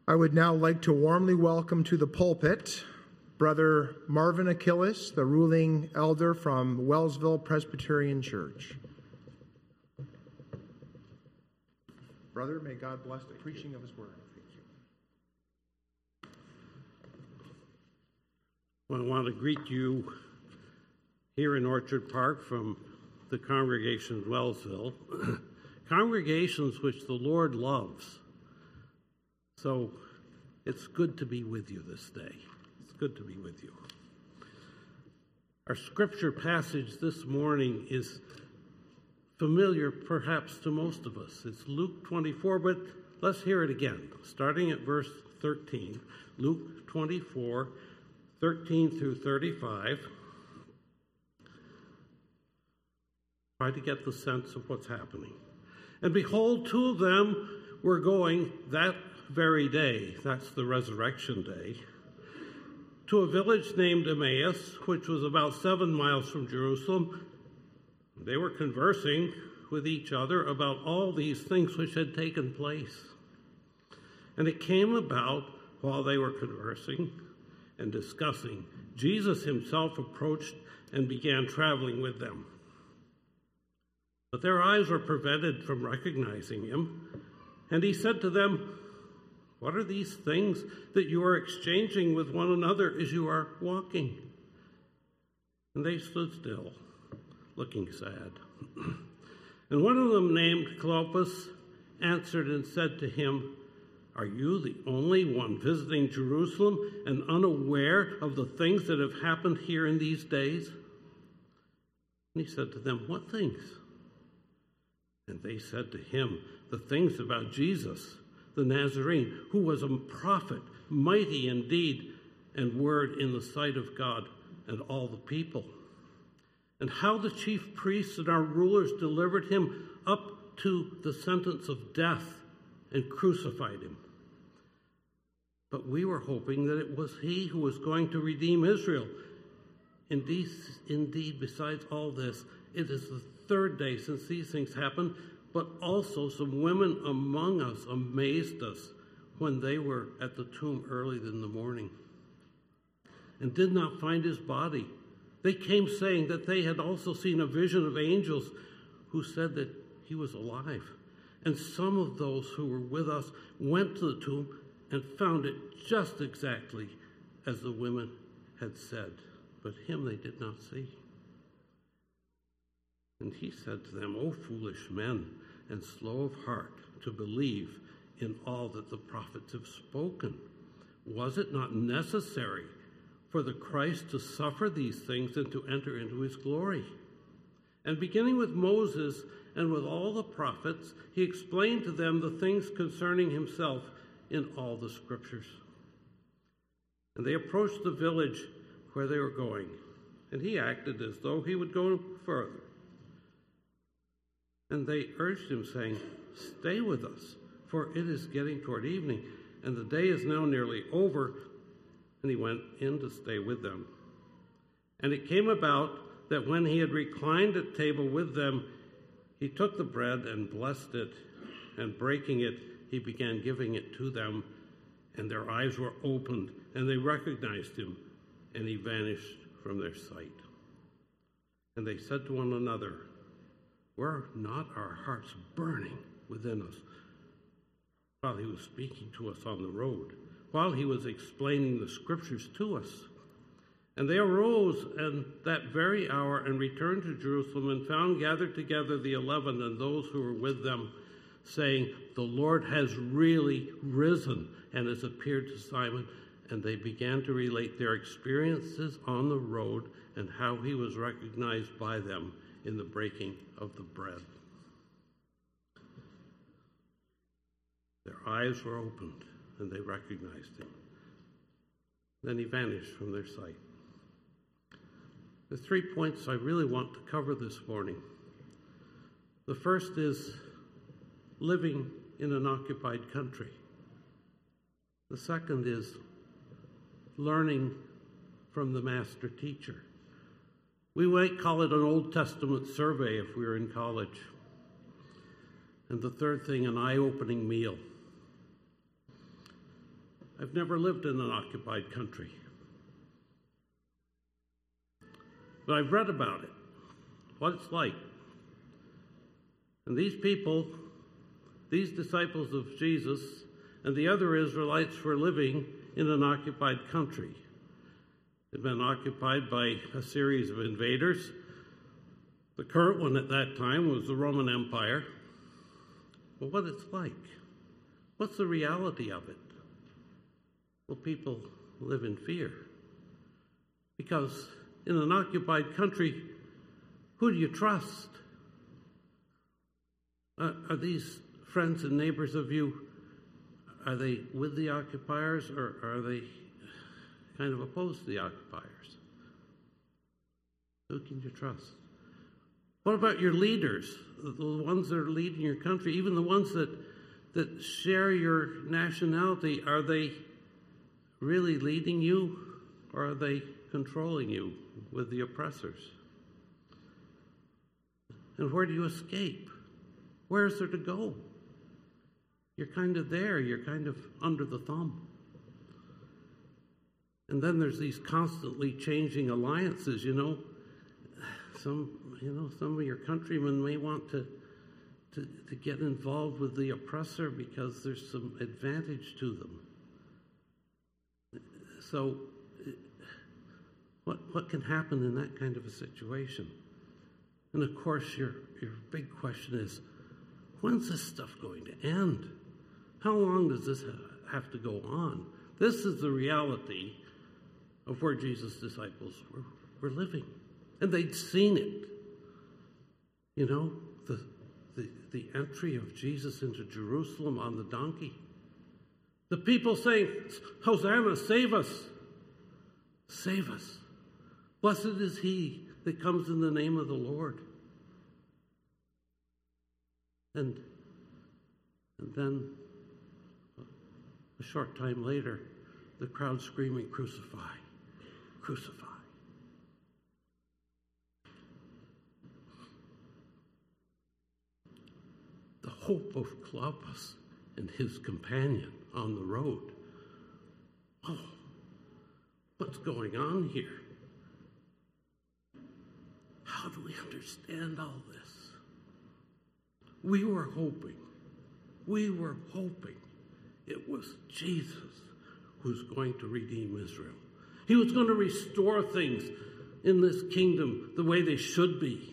I would now like to warmly welcome to the pulpit Brother Marvin Achilles, the ruling elder from Wellsville Presbyterian Church. Brother, may God bless the preaching of his word. Thank you. Well, I want to greet you here in Orchard Park from the congregation of Wellsville, congregations which the Lord loves. So it's good to be with you this day. It's good to be with you. Our scripture passage this morning is familiar perhaps to most of us. It's Luke 24, but let's hear it again, starting at verse 13. Luke 24, 13 through 35. Try to get the sense of what's happening. And behold, two of them were going that very day, that's the resurrection day, to a village named Emmaus, which was about 7 miles from Jerusalem. They were conversing with each other about all these things which had taken place. And it came about while they were conversing and discussing, Jesus himself approached and began traveling with them. But their eyes were prevented from recognizing him. And he said to them, "What are these things that you are exchanging with one another as you are walking?" And they stood still, looking sad. And one of them, named Cleopas, answered and said to him, "Are you the only one visiting Jerusalem and unaware of the things that have happened here in these days?" And he said to them, "What things?" And they said to him, "The things about Jesus, the Nazarene, who was a prophet, mighty in deed and word in the sight of God and all the people. And how the chief priests and our rulers delivered him up to the sentence of death and crucified him. But we were hoping that it was he who was going to redeem Israel. Indeed, besides all this, it is the third day since these things happened, but also some women among us amazed us when they were at the tomb early in the morning and did not find his body. They came saying that they had also seen a vision of angels who said that he was alive. And some of those who were with us went to the tomb and found it just exactly as the women had said, but him they did not see." And he said to them, "O foolish men, and slow of heart to believe in all that the prophets have spoken. Was it not necessary for the Christ to suffer these things and to enter into his glory?" And beginning with Moses and with all the prophets, he explained to them the things concerning himself in all the scriptures. And they approached the village where they were going, and he acted as though he would go further. And they urged him, saying, "Stay with us, for it is getting toward evening, and the day is now nearly over." And he went in to stay with them. And it came about that when he had reclined at table with them, he took the bread and blessed it, and breaking it, he began giving it to them. And their eyes were opened, and they recognized him, and he vanished from their sight. And they said to one another, "Were not our hearts burning within us while he was speaking to us on the road, while he was explaining the scriptures to us?" And they arose in that very hour and returned to Jerusalem and found gathered together the 11 and those who were with them, saying, "The Lord has really risen and has appeared to Simon." And they began to relate their experiences on the road and how he was recognized by them in the breaking of the bread. Their eyes were opened, and they recognized him. Then he vanished from their sight. The 3 points I really want to cover this morning. The first is living in an occupied country. The second is learning from the master teacher. We might call it an Old Testament survey if we were in college. And the third thing, an eye-opening meal. I've never lived in an occupied country. But I've read about it, what it's like. And these people, these disciples of Jesus, and the other Israelites were living in an occupied country. They'd been occupied by a series of invaders. The current one at that time was the Roman Empire. But what it's like, what's the reality of it? Well, people live in fear. Because in an occupied country, who do you trust? Are these friends and neighbors of you, are they with the occupiers, or are they kind of opposed to the occupiers? Who can you trust? What about your leaders, the ones that are leading your country, even the ones that share your nationality? Are they really leading you, or are they controlling you with the oppressors? And where do you escape? Where is there to go? You're kind of there. You're kind of under the thumb. And then there's these constantly changing alliances, Some of your countrymen may want to get involved with the oppressor because there's some advantage to them. So what can happen in that kind of a situation? And of course, your big question is, when's this stuff going to end? How long does this have to go on? This is the reality of where Jesus' disciples were living. And they'd seen it. The entry of Jesus into Jerusalem on the donkey. The people saying, Hosanna, save us. Save us. Blessed is he that comes in the name of the Lord. And then, a short time later, the crowd screaming, crucify, crucify. The hope of Cleopas and his companion on the road. Oh, what's going on here? How do we understand all this? We were hoping it was Jesus who's going to redeem Israel. He was going to restore things in this kingdom the way they should be.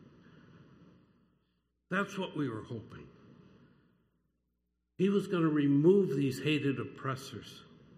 That's what we were hoping. He was going to remove these hated oppressors.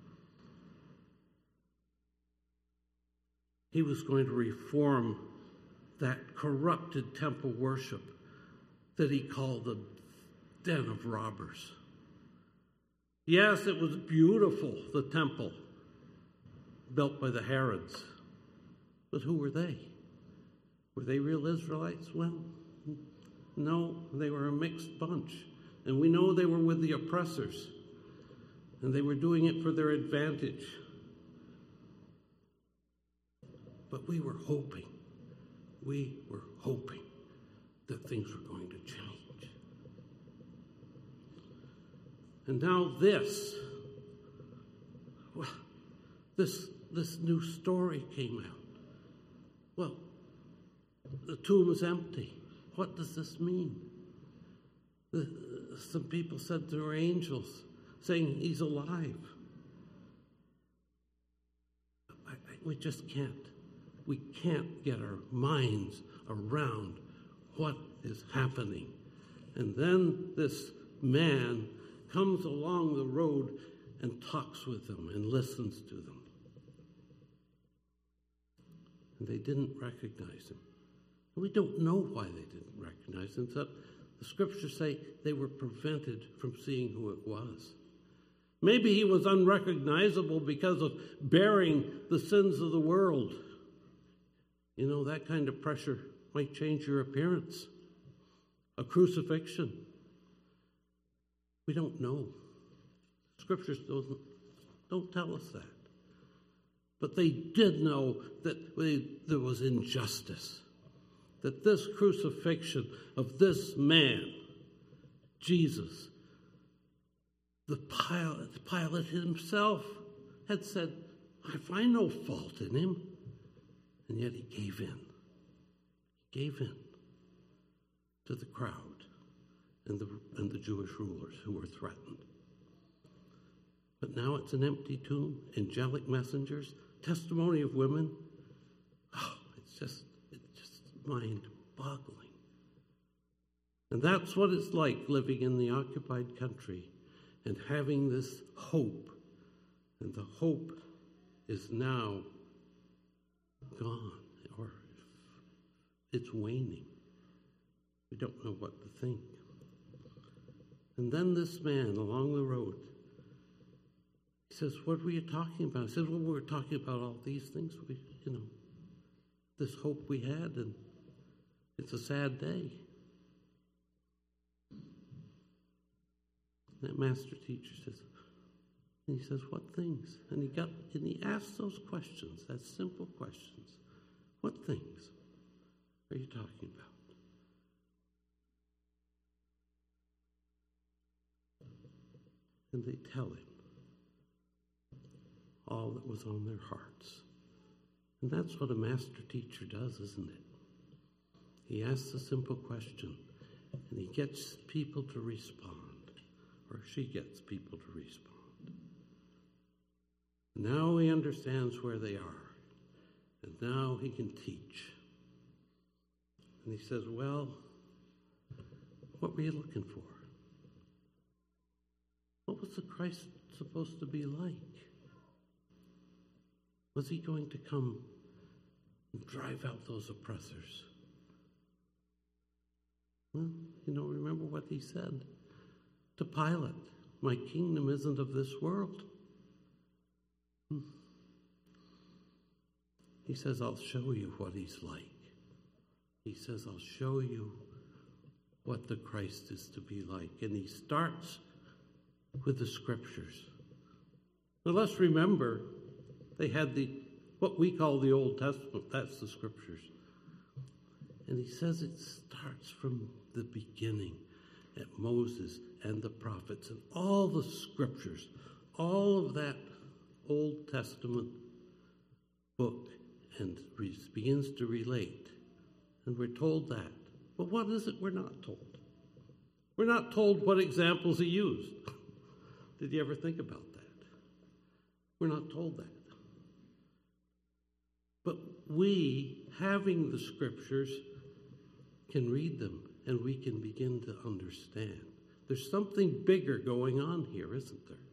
He was going to reform that corrupted temple worship that he called the den of robbers. Yes, it was beautiful, the temple built by the Herods. But who were they? Were they real Israelites? Well, no, they were a mixed bunch. And we know they were with the oppressors. And they were doing it for their advantage. But we were hoping that things were going to change. And now this new story came out. Well, the tomb is empty. What does this mean? Some people said there were angels saying he's alive. We just can't. We can't get our minds around what is happening. And then this man comes along the road and talks with them and listens to them. And they didn't recognize him. And we don't know why they didn't recognize him, except the scriptures say they were prevented from seeing who it was. Maybe he was unrecognizable because of bearing the sins of the world. That kind of pressure might change your appearance. A crucifixion. We don't know. Scriptures don't tell us that. But they did know that there was injustice. That this crucifixion of this man, Jesus, Pilate himself had said, I find no fault in him. And yet he gave in. He gave in to the crowd and the Jewish rulers who were threatened. But now it's an empty tomb, angelic messengers, testimony of women. Oh, it's just mind-boggling. And that's what it's like living in the occupied country and having this hope. And the hope is now gone, or it's waning. We don't know what to think. And then this man along the road, he says, what were you talking about? I said, well, we were talking about all these things, this hope we had, and it's a sad day. That master teacher says, and he says, what things? And he asked those questions, that simple questions. What things are you talking about? And they tell him all that was on their hearts. And that's what a master teacher does, isn't it? He asks a simple question, and he gets people to respond, or she gets people to respond. Now he understands where they are, and now he can teach. And he says, well, what were you looking for? What was the Christ supposed to be like? Was he going to come and drive out those oppressors? Well, remember what he said to Pilate. My kingdom isn't of this world. He says, I'll show you what he's like. He says, I'll show you what the Christ is to be like. And he starts with the scriptures. Now let's remember, they had what we call the Old Testament. That's the scriptures. And he says it starts from the beginning at Moses and the prophets and all the scriptures, all of that Old Testament book, and begins to relate. And we're told that. But what is it we're not told? We're not told what examples he used. Did you ever think about that? We're not told that. But we, having the scriptures, can read them and we can begin to understand. There's something bigger going on here, isn't there?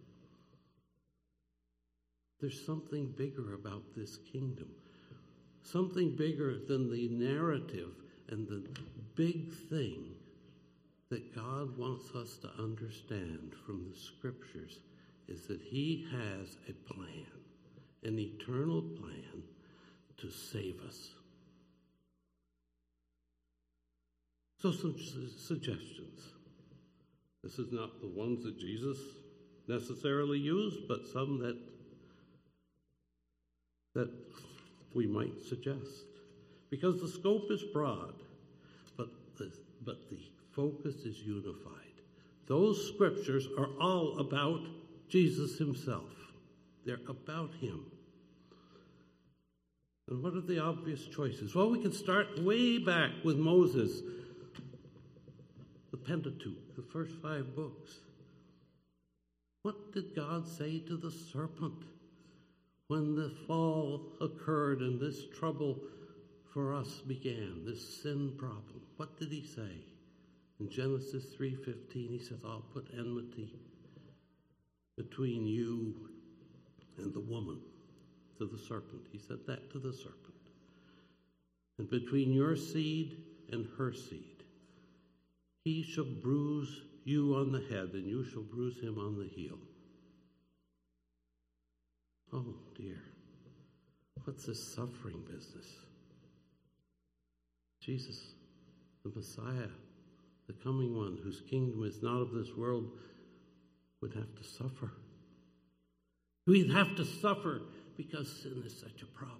There's something bigger about this kingdom. Something bigger than the narrative and the big thing that God wants us to understand from the scriptures is that he has a plan, an eternal plan to save us. So some suggestions. This is not the ones that Jesus necessarily used, but some that we might suggest. Because the scope is broad, but the focus is unified. Those scriptures are all about Jesus himself. They're about him. And what are the obvious choices? Well, we can start way back with Moses, the Pentateuch, the first 5 books. What did God say to the serpent when the fall occurred and this trouble for us began, this sin problem? What did he say? In Genesis 3:15, he says, I'll put enmity between you and the woman, to the serpent. He said that to the serpent. And between your seed and her seed, he shall bruise you on the head, and you shall bruise him on the heel. Oh, dear. What's this suffering business? Jesus, the Messiah, the coming one, whose kingdom is not of this world, would have to suffer. We'd have to suffer because sin is such a problem.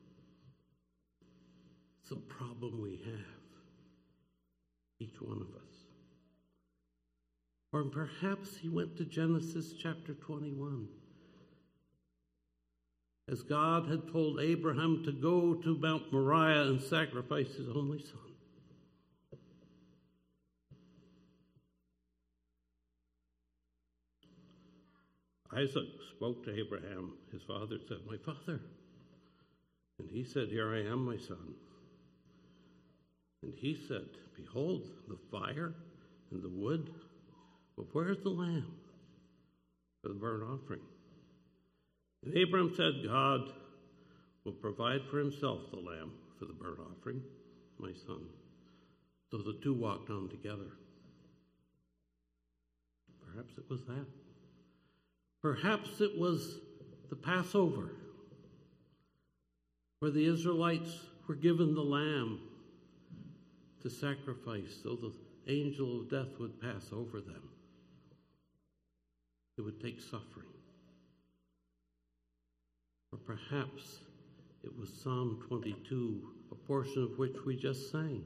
It's a problem we have, each one of us. Or perhaps he went to Genesis chapter 21. As God had told Abraham to go to Mount Moriah and sacrifice his only son. Isaac spoke to Abraham. His father said, "My father." And he said, "Here I am, my son." And he said, "Behold, the fire and the wood, but where's the lamb for the burnt offering?" And Abraham said, "God will provide for himself the lamb for the burnt offering, my son." So the two walked on together. Perhaps it was that. Perhaps it was the Passover, where the Israelites were given the lamb to sacrifice so the angel of death would pass over them. It would take suffering. Or perhaps it was Psalm 22, a portion of which we just sang.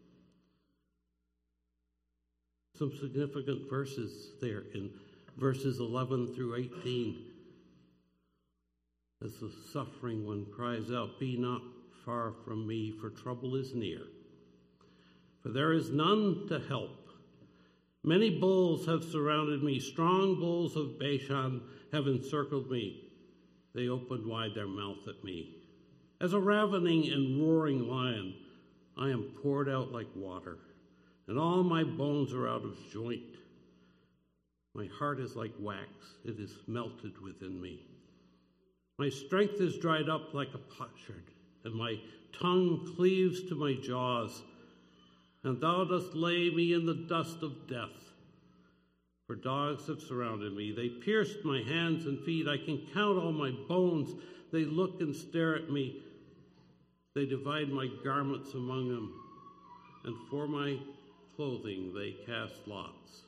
Some significant verses there in verses 11 through 18. As the suffering one cries out, "Be not far from me, for trouble is near. For there is none to help. Many bulls have surrounded me. Strong bulls of Bashan have encircled me. They opened wide their mouth at me. As a ravening and roaring lion, I am poured out like water, and all my bones are out of joint. My heart is like wax. It is melted within me. My strength is dried up like a potsherd, and my tongue cleaves to my jaws. And thou dost lay me in the dust of death. For dogs have surrounded me. They pierced my hands and feet. I can count all my bones. They look and stare at me. They divide my garments among them, and for my clothing they cast lots."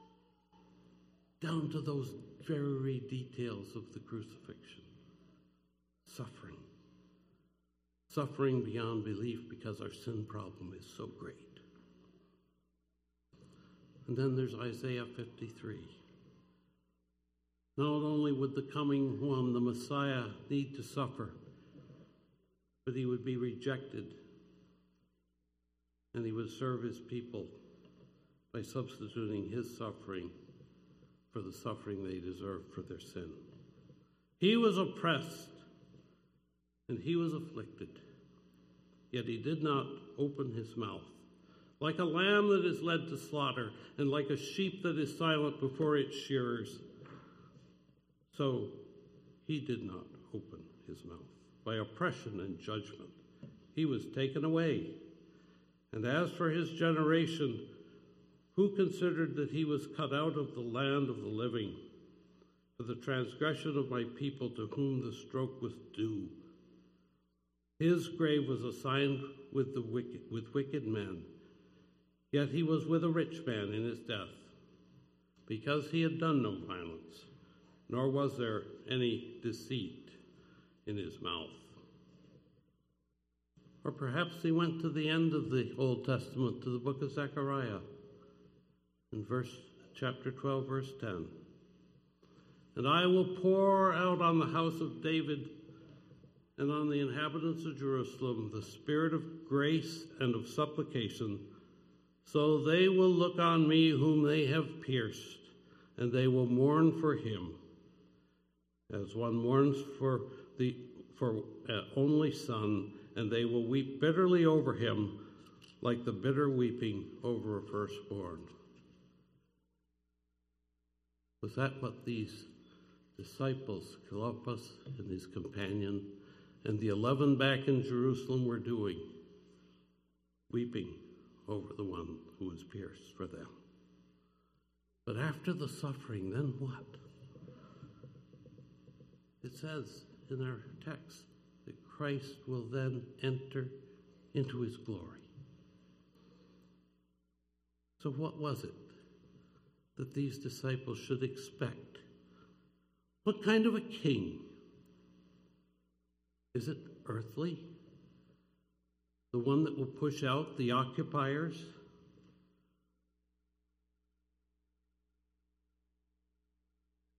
Down to those very details of the crucifixion. Suffering. Suffering beyond belief because our sin problem is so great. And then there's Isaiah 53. Not only would the coming one, the Messiah, need to suffer, but he would be rejected, and he would serve his people by substituting his suffering for the suffering they deserved for their sin. He was oppressed, and he was afflicted, yet he did not open his mouth. Like a lamb that is led to slaughter, and like a sheep that is silent before its shearers, so he did not open his mouth. By oppression and judgment he was taken away. And as for his generation, who considered that he was cut out of the land of the living, for the transgression of my people to whom the stroke was due? His grave was assigned with wicked men, yet he was with a rich man in his death, because he had done no violence, nor was there any deceit in his mouth. Or perhaps he went to the end of the Old Testament, to the book of Zechariah, in chapter 12, verse 10. "And I will pour out on the house of David and on the inhabitants of Jerusalem the spirit of grace and of supplication, so they will look on me whom they have pierced, and they will mourn for him, as one mourns for an only son, and they will weep bitterly over him, like the bitter weeping over a firstborn." Was that what these disciples, Cleopas and his companion, and the 11 back in Jerusalem were doing? Weeping over the one who was pierced for them. But after the suffering, then what? It says in our text that Christ will then enter into his glory. So what was it that these disciples should expect? What kind of a king? Is it earthly? The one that will push out the occupiers?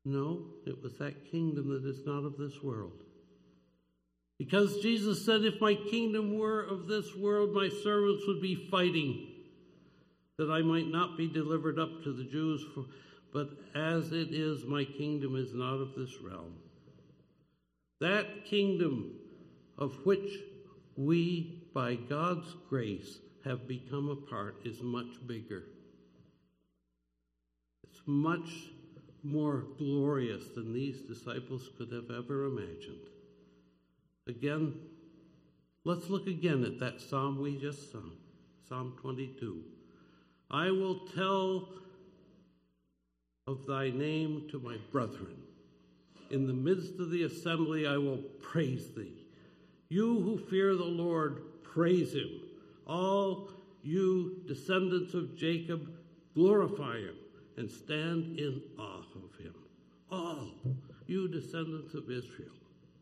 No, it was that kingdom that is not of this world. Because Jesus said, if my kingdom were of this world, my servants would be fighting, that I might not be delivered up to the Jews. But as it is, my kingdom is not of this realm. That kingdom of which we, by God's grace, have become a part is much bigger. It's much more glorious than these disciples could have ever imagined. Again, let's look again at that psalm we just sung, Psalm 22. I will tell of thy name to my brethren. In the midst of the assembly I will praise thee. You who fear the Lord, praise him. All you descendants of Jacob, glorify him and stand in awe of him. All you descendants of Israel.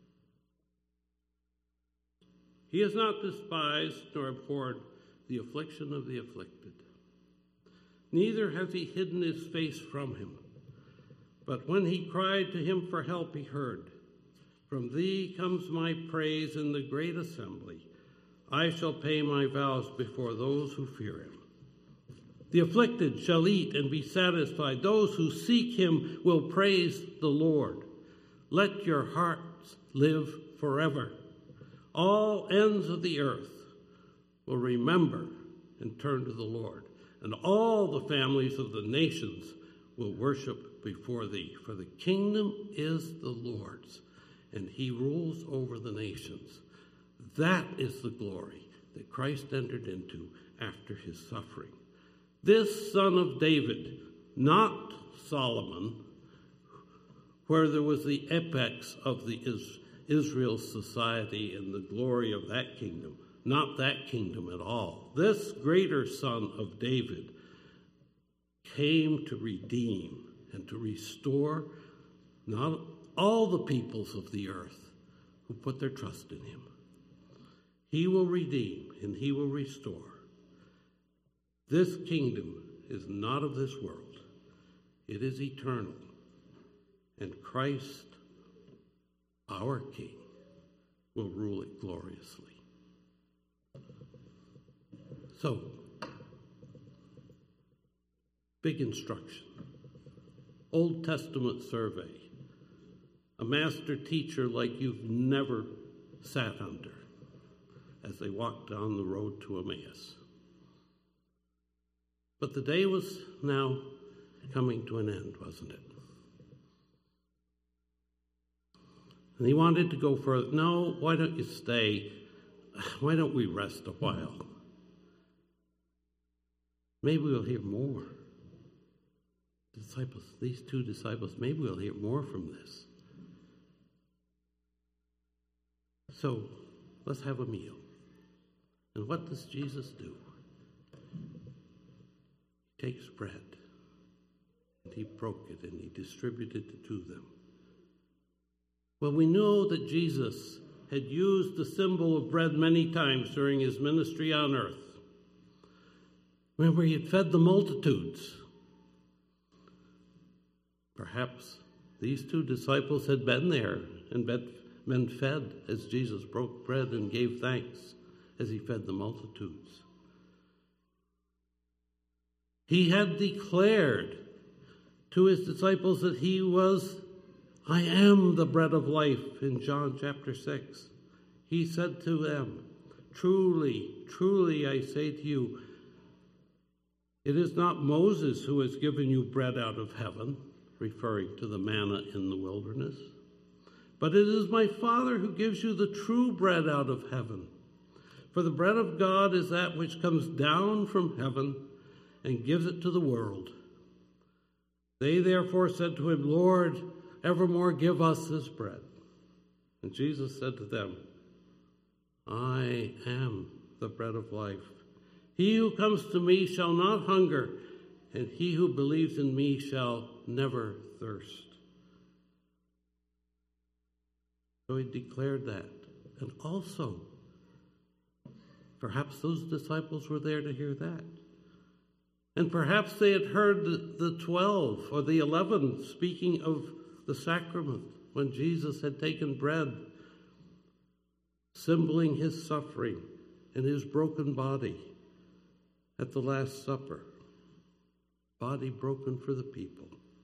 He has not despised nor abhorred the affliction of the afflicted. Neither has he hidden his face from him. But when he cried to him for help, he heard. From thee comes my praise in the great assembly. I shall pay my vows before those who fear him. The afflicted shall eat and be satisfied. Those who seek him will praise the Lord. Let your hearts live forever. All ends of the earth will remember and turn to the Lord, and all the families of the nations will worship before thee. For the kingdom is the Lord's, and he rules over the nations. That is the glory that Christ entered into after his suffering. This son of David, not Solomon, where there was the apex of the Israel's society and the glory of that kingdom, not that kingdom at all. This greater son of David came to redeem and to restore not all the peoples of the earth who put their trust in him. He will redeem and he will restore. This kingdom is not of this world. It is eternal. And Christ, our King, will rule it gloriously. So, big instruction. Old Testament survey. A master teacher like you've never sat under as they walked down the road to Emmaus. But the day was now coming to an end, wasn't it? And he wanted to go further. No, why don't you stay? Why don't we rest a while? Maybe we'll hear more. Disciples, these two disciples, maybe we'll hear more from this. So, let's have a meal. And what does Jesus do? He takes bread, and he broke it, and he distributed it to them. Well, we know that Jesus had used the symbol of bread many times during his ministry on earth. Remember, he had fed the multitudes. Perhaps these two disciples had been there and been fed as Jesus broke bread and gave thanks as he fed the multitudes. He had declared to his disciples that he was, I am the bread of life, in John chapter 6. He said to them, truly, truly, I say to you, it is not Moses who has given you bread out of heaven, referring to the manna in the wilderness, but it is my Father who gives you the true bread out of heaven. For the bread of God is that which comes down from heaven and gives it to the world. They therefore said to him, Lord, evermore give us this bread. And Jesus said to them, I am the bread of life. He who comes to me shall not hunger, and he who believes in me shall never thirst. So he declared that. And also, perhaps those disciples were there to hear that. And perhaps they had heard the 12 or the 11 speaking of the sacrament, when Jesus had taken bread, symboling his suffering and his broken body at the Last Supper. Body broken for the people.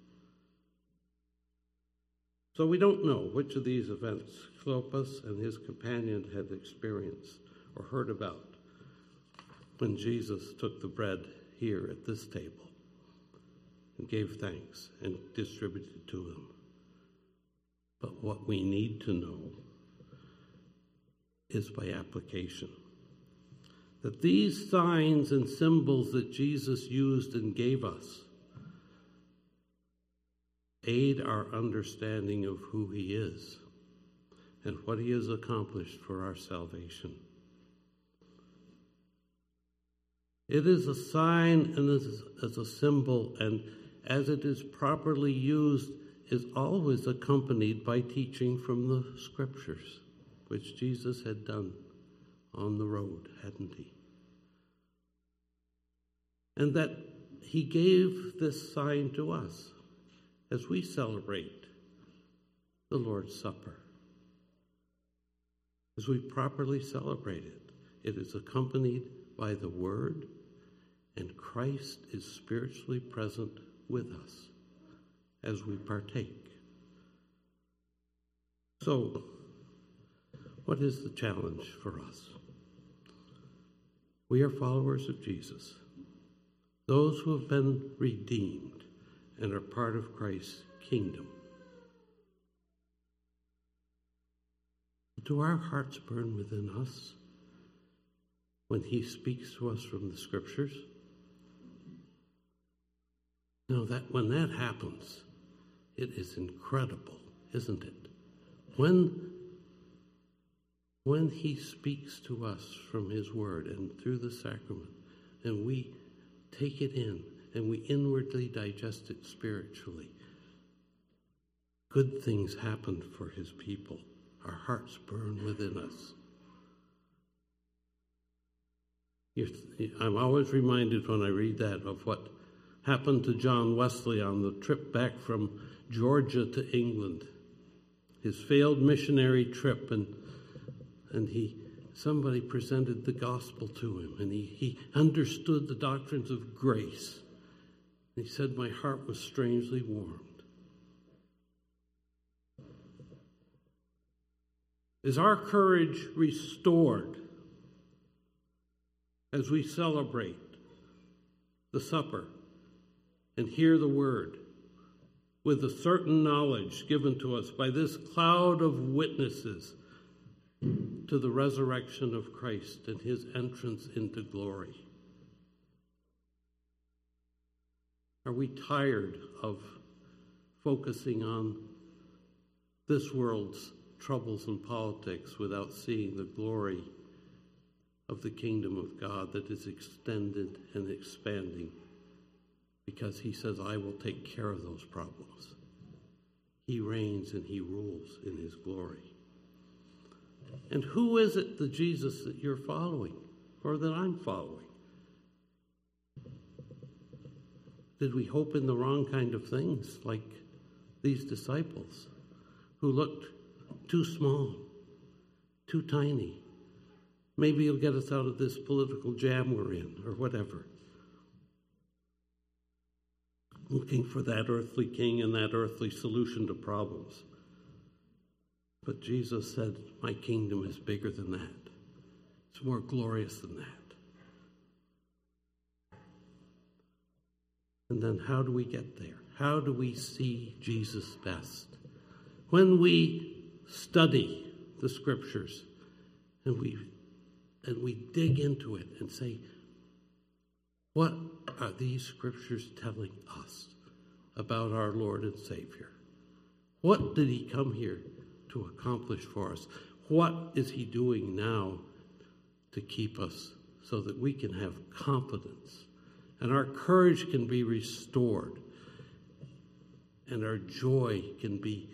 So we don't know which of these events Cleopas and his companion had experienced or heard about when Jesus took the bread here at this table and gave thanks and distributed to them. But what we need to know is by application that these signs and symbols that Jesus used and gave us aid our understanding of who he is and what he has accomplished for our salvation. It is a sign and as a symbol, and as it is properly used, is always accompanied by teaching from the Scriptures, which Jesus had done on the road, hadn't he? And that he gave this sign to us as we celebrate the Lord's Supper. As we properly celebrate it, it is accompanied by the Word, and Christ is spiritually present with us as we partake. So, what is the challenge for us? We are followers of Jesus, those who have been redeemed and are part of Christ's kingdom. Do our hearts burn within us when he speaks to us from the Scriptures? Now, that when that happens, it is incredible, isn't it? When he speaks to us from his word and through the sacrament, and we take it in and we inwardly digest it spiritually, good things happen for his people. Our hearts burn within us. I'm always reminded when I read that of what happened to John Wesley on the trip back from Georgia to England, his failed missionary trip, and somebody presented the gospel to him, and he understood the doctrines of grace. And he said, my heart was strangely warmed. Is our courage restored as we celebrate the supper and hear the word with a certain knowledge given to us by this cloud of witnesses to the resurrection of Christ and his entrance into glory? Are we tired of focusing on this world's troubles and politics without seeing the glory of the kingdom of God that is extended and expanding? Because he says, I will take care of those problems. He reigns and he rules in his glory. And who is it, the Jesus that you're following or that I'm following? Did we hope in the wrong kind of things like these disciples who looked too small, too tiny? Maybe he'll get us out of this political jam we're in or whatever. Looking for that earthly king and that earthly solution to problems. But Jesus said, my kingdom is bigger than that. It's more glorious than that. And then how do we get there? How do we see Jesus best? When we study the Scriptures and we dig into it and say, what are these Scriptures telling us about our Lord and Savior? What did he come here to accomplish for us? What is he doing now to keep us so that we can have confidence and our courage can be restored and our joy can be,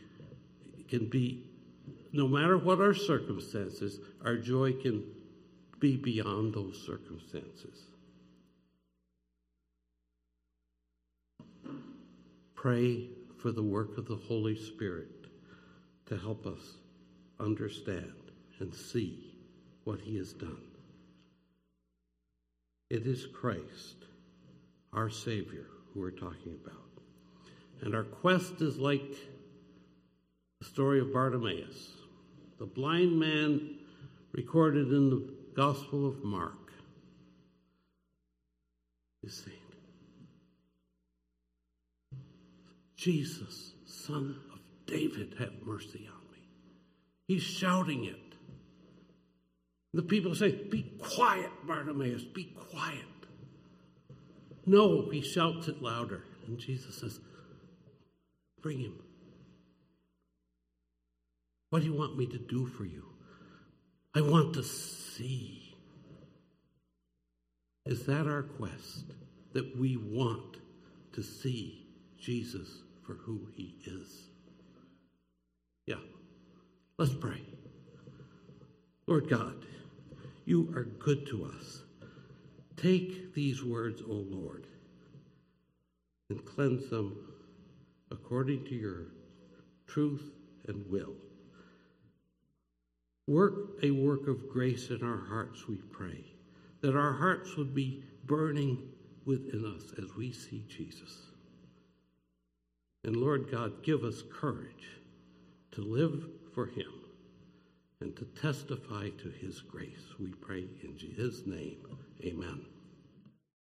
no matter what our circumstances, our joy can be beyond those circumstances. Pray for the work of the Holy Spirit to help us understand and see what he has done. It is Christ, our Savior, who we're talking about. And our quest is like the story of Bartimaeus, the blind man recorded in the Gospel of Mark. He's saying, Jesus, Son of David, have mercy on me. He's shouting it. The people say, be quiet, Bartimaeus, be quiet. No, he shouts it louder. And Jesus says, bring him. What do you want me to do for you? I want to see. Is that our quest? That we want to see Jesus for who he is? Yeah. Let's pray. Lord God, you are good to us. Take these words, O Lord, and cleanse them according to your truth and will. Work a work of grace in our hearts, we pray, that our hearts would be burning within us as we see Jesus. And Lord God, give us courage to live for him and to testify to his grace. We pray in his name. Amen.